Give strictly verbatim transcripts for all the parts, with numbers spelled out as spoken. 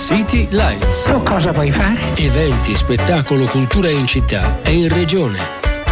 City Lights. Tu cosa vuoi fare? Eventi, spettacolo, cultura in città e in regione.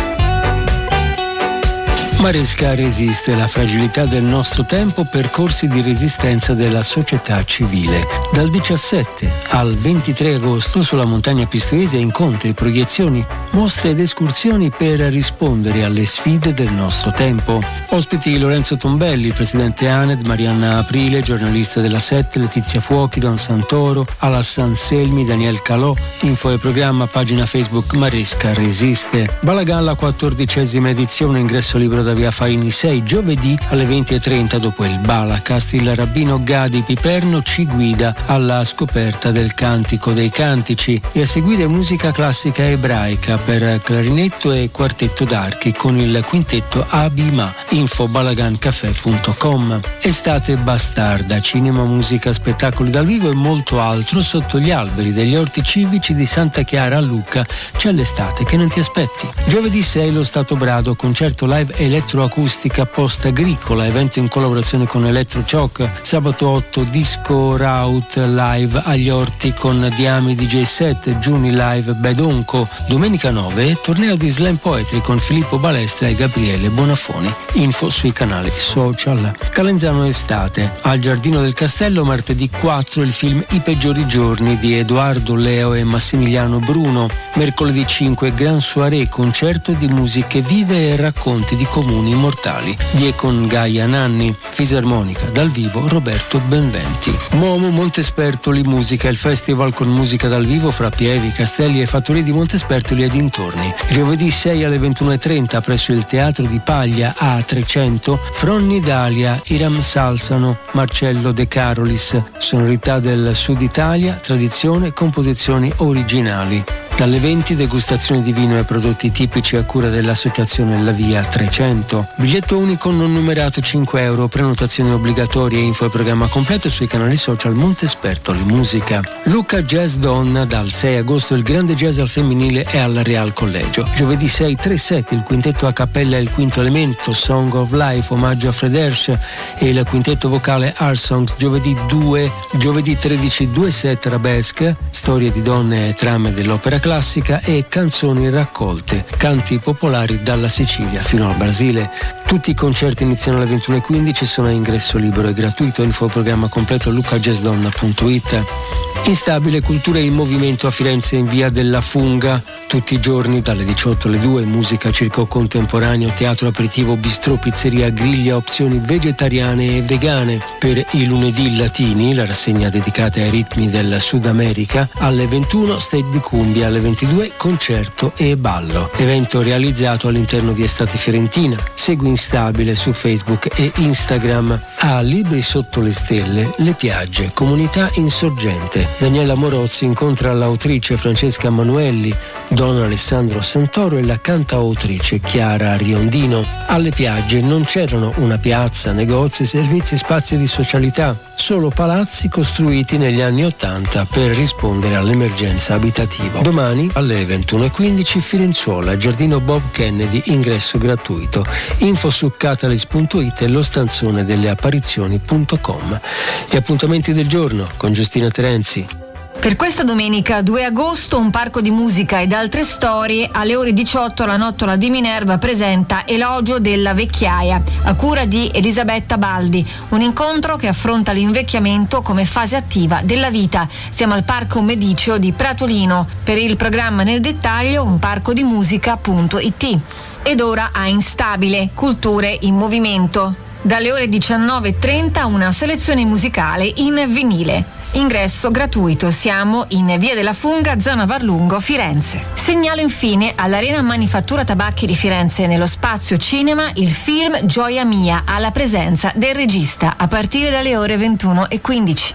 Maresca resiste, la fragilità del nostro tempo, percorsi di resistenza della società civile. Dal diciassette al ventitré agosto sulla montagna pistoiese incontri, proiezioni, mostre ed escursioni per rispondere alle sfide del nostro tempo. Ospiti Lorenzo Tombelli, presidente A N E D, Marianna Aprile, giornalista della sette, Letizia Fuochi, Don Santoro, Alassan Selmi, Daniel Calò. Info e programma, pagina Facebook Maresca resiste. Balagalla, quattordicesima edizione, ingresso libero da via Faini sei, giovedì alle venti e trenta dopo il Balacast. Il rabbino Gadi Piperno ci guida alla scoperta del Cantico dei Cantici e a seguire musica classica ebraica per clarinetto e quartetto d'archi con il quintetto Abima. Info balagancafè punto com. Estate bastarda, cinema, musica, spettacoli dal vivo e molto altro sotto gli alberi degli orti civici di Santa Chiara a Lucca. C'è l'estate che non ti aspetti. Giovedì sei lo Stato Brado, concerto live elettroacustica post agricola, evento in collaborazione con Electrochoc. Sabato otto disco Raut live agli orti con Diami D J set, Giuni live Bedonco. Domenica nove torneo di slam poetry con Filippo Balestra e Gabriele Bonafoni. Info sui canali social. Calenzano estate. Al Giardino del Castello martedì quattro il film I peggiori giorni di Edoardo Leo e Massimiliano Bruno. Mercoledì cinque Gran Soirée, concerto di musiche vive e racconti di comuni immortali di e con Gaia Nanni. Fisarmonica dal vivo Roberto Benventi. Momo Montespertoli Musica, il festival con musica dal vivo fra Pievi, Castelli e fattorie di Montespertoli e dintorni. Giovedì sei alle ventuno e trenta presso il Teatro di Paglia A trecento, Fronni Dalia, Iram Salsano, Marcello De Carolis. Sonorità del Sud Italia, tradizione, composizioni originali. Dalle venti degustazioni di vino e prodotti tipici a cura dell'associazione La Via trecento. Biglietto unico non numerato cinque euro, prenotazione obbligatoria, info e programma completo sui canali social Montespertoli Musica. Lucca Jazz Donna, dal sei agosto il grande jazz al femminile e al Real Collegio. Giovedì sei tre sette il quintetto a cappella e il quinto elemento, Song of Life, omaggio a Fred Hersch e il quintetto vocale Art Songs. Giovedì due, giovedì tredici due sette Arabesque, storie di donne e trame dell'opera classica e canzoni raccolte, canti popolari dalla Sicilia fino al Brasile. Tutti i concerti iniziano alle ventuno e quindici, sono a ingresso libero e gratuito. Info programma completo lucca jazz donna punto it. Instabile, cultura in movimento a Firenze in via della Funga, tutti i giorni dalle diciotto alle due, musica, circo contemporaneo, teatro aperitivo, bistrò, pizzeria, griglia, opzioni vegetariane e vegane. Per i lunedì latini, la rassegna dedicata ai ritmi del Sud America, alle ventuno stage di cumbia, alle ventidue concerto e ballo. Evento realizzato all'interno di Estate Fiorentina. Segui Instabile su Facebook e Instagram. A Libri sotto le stelle, le piagge, comunità insorgente. Daniela Morozzi incontra l'autrice Francesca Manuelli, Don Alessandro Santoro e la cantautrice Chiara Riondino. Alle piagge non c'erano una piazza, negozi, servizi, spazi di socialità, solo palazzi costruiti negli anni Ottanta per rispondere all'emergenza abitativa. Domani alle ventuno e quindici Firenzuola, Giardino Bob Kennedy, ingresso gratuito. Info su catalyst punto it e lo stanzone delle apparizioni punto com. Gli appuntamenti del giorno con Giustina Terenzi. Per questa domenica due agosto un parco di musica ed altre storie. Alle ore diciotto la Nottola di Minerva presenta Elogio della vecchiaia a cura di Elisabetta Baldi, un incontro che affronta l'invecchiamento come fase attiva della vita. Siamo al Parco Mediceo di Pratolino. Per il programma nel dettaglio un parco di musica punto it. Ed ora a Instabile, culture in movimento. Dalle ore diciannove e trenta una selezione musicale in vinile. Ingresso gratuito, siamo in Via della Funga, zona Varlungo, Firenze. Segnalo infine all'Arena Manifattura Tabacchi di Firenze, nello spazio cinema, il film Gioia Mia, alla presenza del regista, a partire dalle ore ventuno e quindici.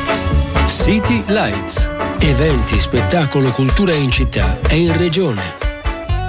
City Lights. Eventi, spettacolo, cultura in città e in regione.